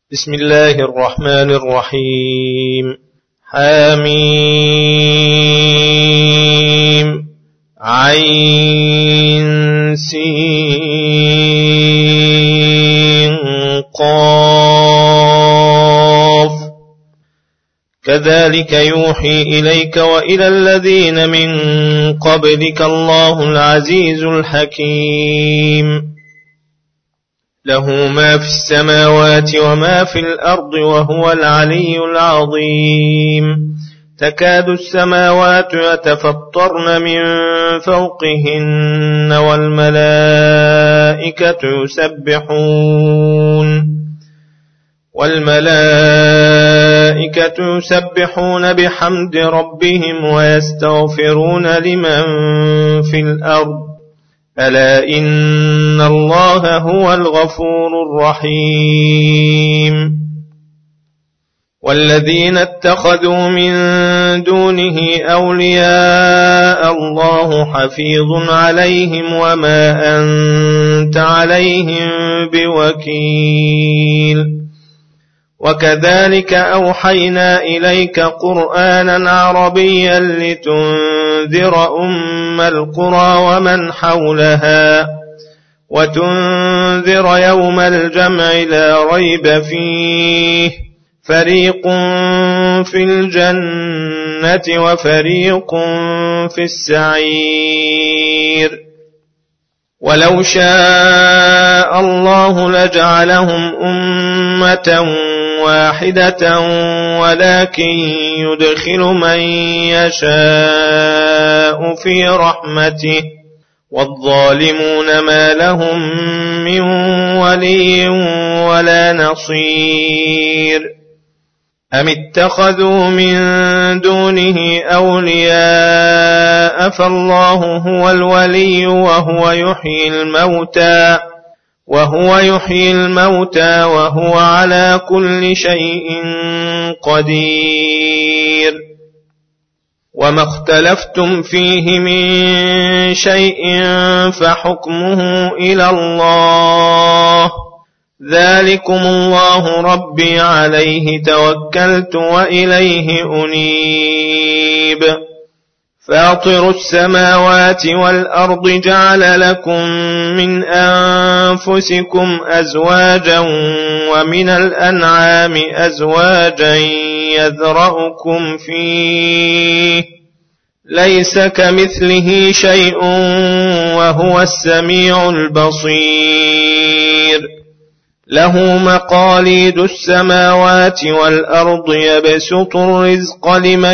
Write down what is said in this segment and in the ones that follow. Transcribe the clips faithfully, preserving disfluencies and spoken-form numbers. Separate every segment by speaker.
Speaker 1: بسم الله الرحمن الرحيم. حميم عين سين قاف كذلك يوحي إليك وإلى الذين من قبلك الله العزيز الحكيم. له ما في السماوات وما في الأرض وهو العلي العظيم. تكاد السماوات يتفطرن من فوقهن والملائكة يسبحون والملائكة يسبحون بحمد ربهم ويستغفرون لمن في الأرض ألا إن الله هو الغفور الرحيم. والذين اتخذوا من دونه أولياء الله حفيظ عليهم وما أنت عليهم بوكيل. وكذلك أوحينا إليك قرآنا عربيا لتنذر أم القرى ومن حولها وتنذر يوم الجمع لا ريب فيه فريق في الجنة وفريق في السعير. ولو شاء الله لجعلهم أمة واحدة ولكن يدخل من يشاء في رحمته والظالمون ما لهم من ولي ولا نصير. أم اتخذوا من دونه أولياء فالله هو الولي وهو يحيي الموتى وهو يحيي الموتى وهو على كل شيء قدير. وما اختلفتم فيه من شيء فحكمه إلى الله ذلكم الله ربي عليه توكلت وإليه أنيب. فاطر السماوات والأرض جعل لكم من أنفسكم أزواجا ومن الأنعام أزواجا يذرأكم فيه ليس كمثله شيء وهو السميع البصير. له مقاليد السماوات والأرض يبسط الرزق لمن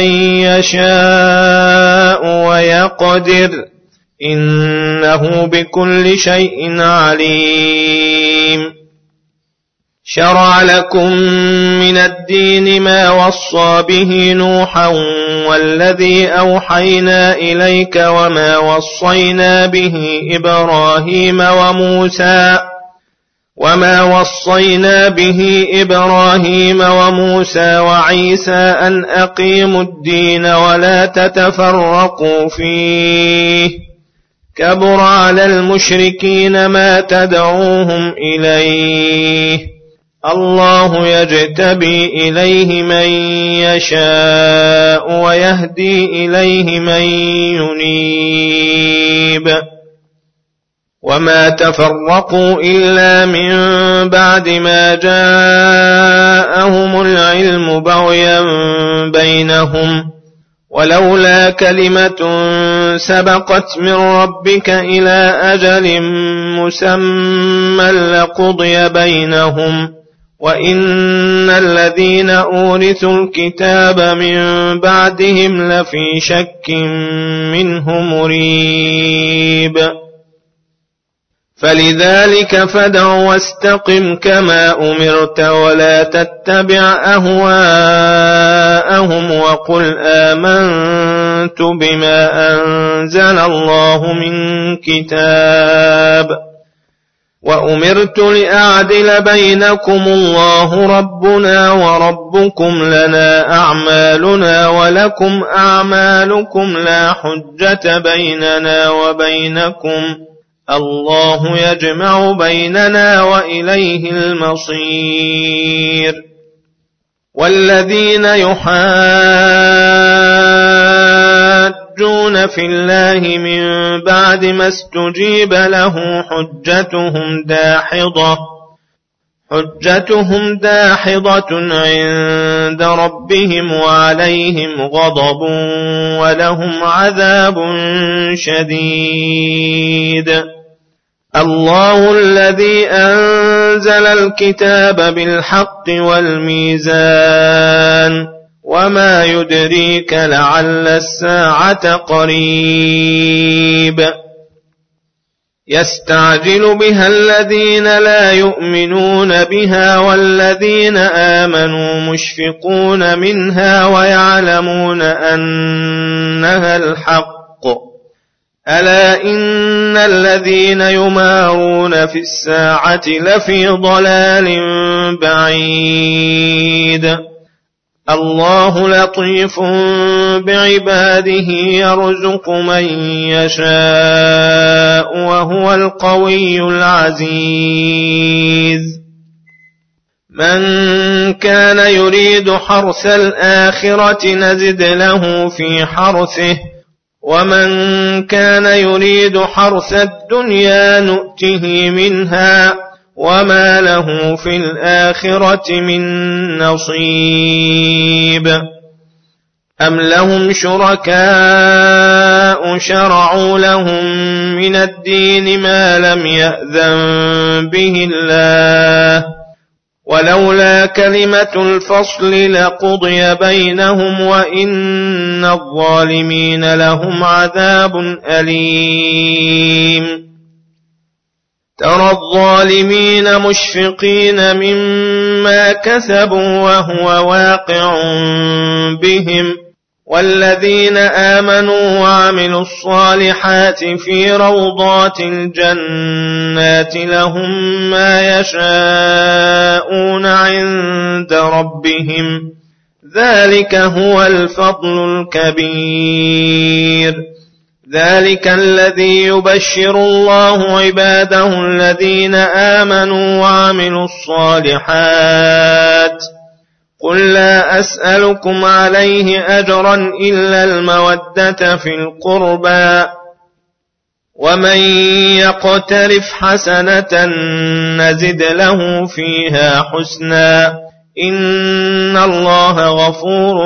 Speaker 1: يشاء ويقدر إنه بكل شيء عليم. شرع لكم من الدين ما وصى به نوحا والذي أوحينا إليك وما وصينا به إبراهيم وموسى وما وصينا به إبراهيم وموسى وعيسى أن أقيموا الدين ولا تتفرقوا فيه كبر على المشركين ما تدعوهم إليه الله يجتبي إليه من يشاء ويهدي إليه من ينيب. وما تفرقوا إلا من بعد ما جاءهم العلم بغيا بينهم ولولا كلمة سبقت من ربك إلى أجل مسمى لقضي بينهم وإن الذين أورثوا الكتاب من بعدهم لفي شك منه مريب. فلذلك فادع واستقم كما أمرت ولا تتبع أهواءهم وقل آمنت بما أنزل الله من كتاب وأمرت لأعدل بينكم الله ربنا وربكم لنا أعمالنا ولكم أعمالكم لا حجة بيننا وبينكم الله يجمع بيننا وإليه المصير. والذين يحاجون في الله من بعد ما استجيب له حجتهم داحضة حجتهم داحضة عند ربهم وعليهم غضب ولهم عذاب شديد. الله الذي أنزل الكتاب بالحق والميزان وما يدريك لعل الساعة قريب. يستعجل بها الذين لا يؤمنون بها والذين آمنوا مشفقون منها ويعلمون أنها الحق. ألا إن الذين يمارون في الساعة لفي ضلال بعيد. الله لطيف بعباده يرزق من يشاء وهو القوي العزيز. من كان يريد حرث الآخرة نزد له في حرثه ومن كان يريد حرث الدنيا نؤته منها وما له في الآخرة من نصيب. أم لهم شركاء شرعوا لهم من الدين ما لم يأذن به الله ولولا كلمة الفصل لقضي بينهم وإن الظالمين لهم عذاب أليم. ترى الظالمين مشفقين مما كسبوا وهو واقع بهم والذين آمنوا وعملوا الصالحات في روضات الجنات لهم ما يشاءون عند ربهم ذلك هو الفضل الكبير. ذلك الذي يبشر الله عباده الذين آمنوا وعملوا الصالحات. قل لا أسألكم عليه أجرا إلا المودة في القربى ومن يقترف حسنة نزد له فيها حسنا إن الله غفور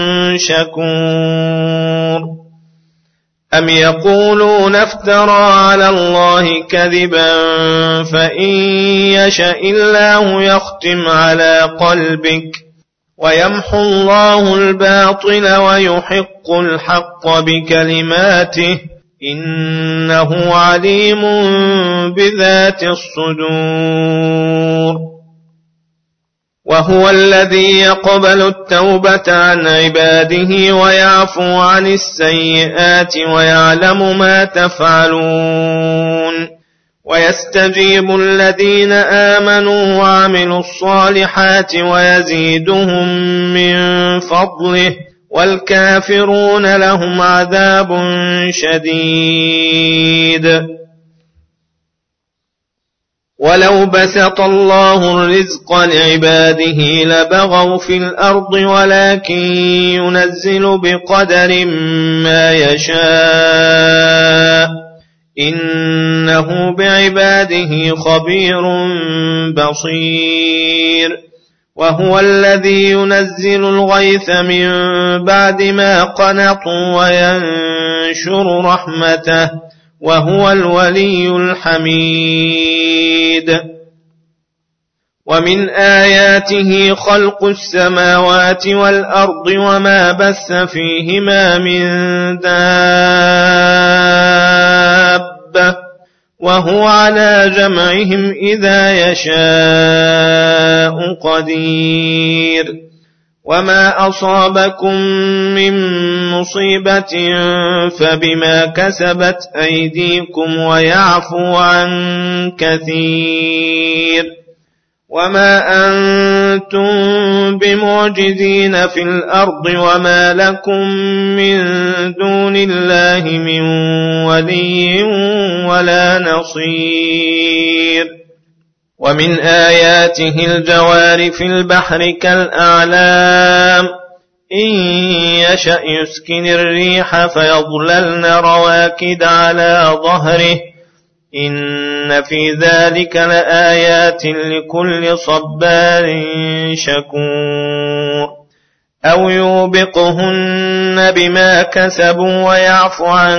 Speaker 1: شكور. أم يقولون افترى على الله كذبا فإن يشاء الله يختم على قلبك ويمحو الله الباطل ويحق الحق بكلماته إنه عليم بذات الصدور. وهو الذي يقبل التوبة عن عباده ويعفو عن السيئات ويعلم ما تفعلون. ويستجيب الذين آمنوا وعملوا الصالحات ويزيدهم من فضله والكافرون لهم عذاب شديد. ولو بسط الله الرزق لعباده لبغوا في الأرض ولكن ينزل بقدر ما يشاء إنه بعباده خبير بصير. وهو الذي ينزل الغيث من بعد ما قنطوا وينشر رحمته وهو الولي الحميد. ومن آياته خلق السماوات والأرض وما بث فيهما من دابة وهو على جمعهم إذا يشاء قدير. وما أصابكم من مصيبة فبما كسبت أيديكم ويعفو عن كثير. وما أنتم بمعجزين في الأرض وما لكم من دون الله من ولي ولا نصير. ومن آياته الجوار في البحر كالأعلام إن يشأ يسكن الريح فيظللن رواكد على ظهره إن في ذلك لآيات لكل صبار شكور. أو يوبقهن بما كسبوا ويعفو عن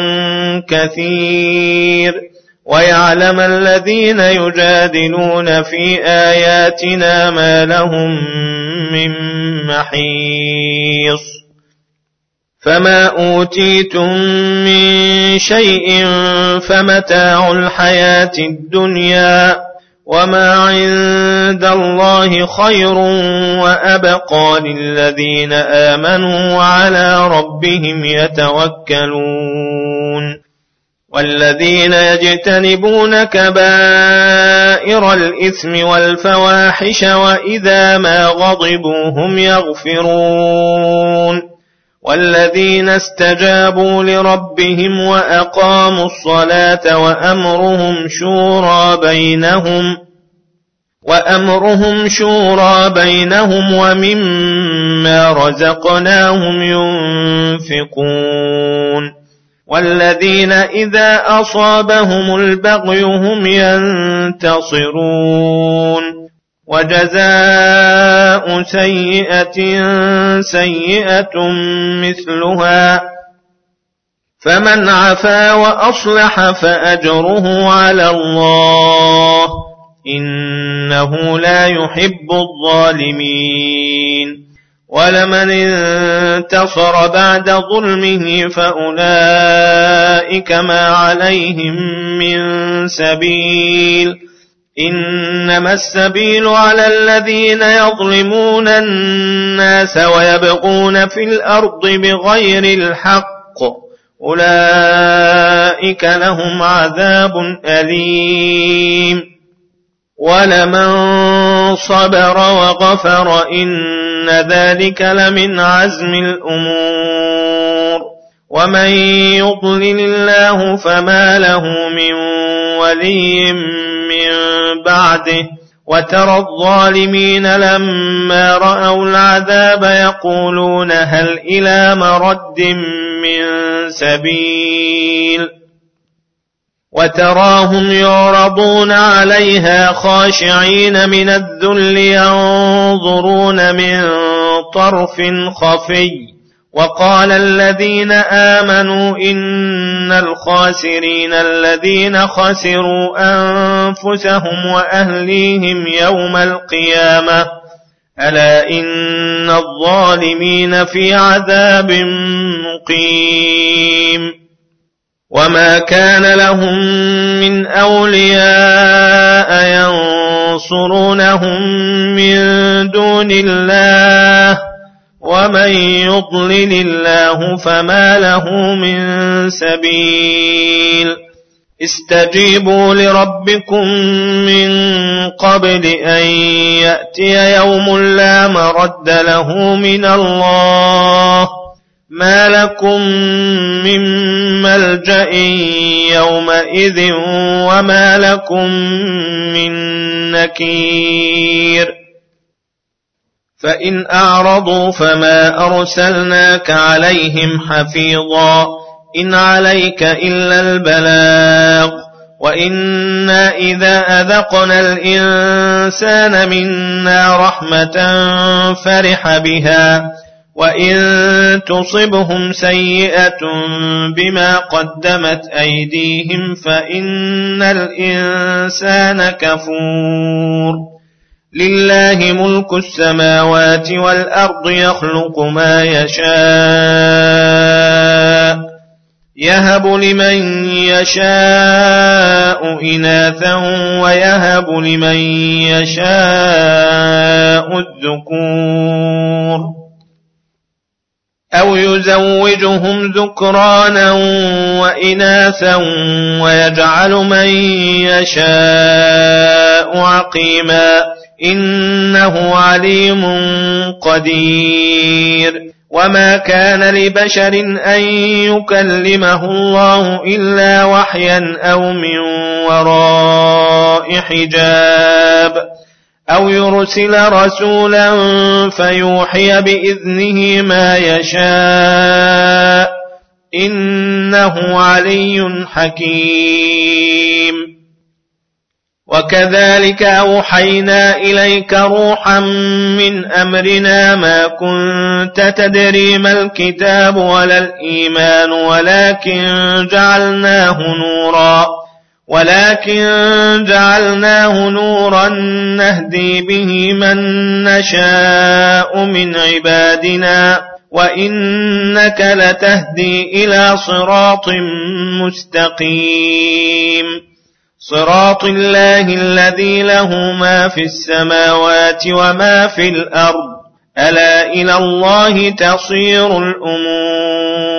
Speaker 1: كثير ويعلم الذين يجادلون في آياتنا ما لهم من محيص. فما أوتيتم من شيء فمتاع الحياة الدنيا وما عند الله خير وأبقى للذين آمنوا وعلى ربهم يتوكلون. والذين يجتنبون كبائر الإثم والفواحش وإذا ما غضبوا هم يغفرون. والذين استجابوا لربهم وأقاموا الصلاة وأمرهم شورى بينهم وأمرهم شورى بينهم ومما رزقناهم ينفقون. والذين إذا أصابهم البغي هم ينتصرون. وجزاء سيئة سيئة مثلها فمن عفا وأصلح فأجره على الله إنه لا يحب الظالمين. ولمن انتصر بعد ظلمه فأولئك ما عليهم من سبيل إنما السبيل على الذين يظلمون الناس ويبغون في الأرض بغير الحق أولئك لهم عذاب أليم. ولمن صبر وغفر إن ذلك لمن عزم الأمور. ومن يضلل الله فما له من ولي من بعده. وترى الظالمين لما رأوا العذاب يقولون هل إلى مرد من سبيل. وتراهم يعرضون عليها خاشعين من الذل ينظرون من طرف خفي. وقال الذين آمنوا إن الخاسرين الذين خسروا أنفسهم وأهليهم يوم القيامة ألا إن الظالمين في عذاب مقيم. وما كان لهم من أولياء ينصرونهم من دون الله ومن يضلل الله فما له من سبيل. استجيبوا لربكم من قبل أن يأتي يوم لا مرد له من الله ما لكم من ملجأ يومئذ وما لكم من نكير. فإن أعرضوا فما أرسلناك عليهم حفيظا إن عليك إلا البلاغ وإنا إذا أذقنا الإنسان منا رحمة فرح بها وإن تصبهم سيئة بما قدمت أيديهم فإن الإنسان كفور. لله ملك السماوات والأرض يخلق ما يشاء يهب لمن يشاء إناثا ويهب لمن يشاء الذكور أو يزوجهم ذكرانا وإناثا ويجعل من يشاء عقيما إنه عليم قدير. وما كان لبشر أن يكلمه الله إلا وحيا أو من وراء حجاب أو يرسل رسولا فيوحي بإذنه ما يشاء إنه علي حكيم. وكذلك أوحينا إليك روحا من أمرنا ما كنت تدري ما الكتاب ولا الإيمان ولكن جعلناه نورا ولكن جعلناه نورا نهدي به من نشاء من عبادنا وإنك لتهدي إلى صراط مستقيم صراط الله الذي له ما في السماوات وما في الأرض ألا إلى الله تصير الأمور.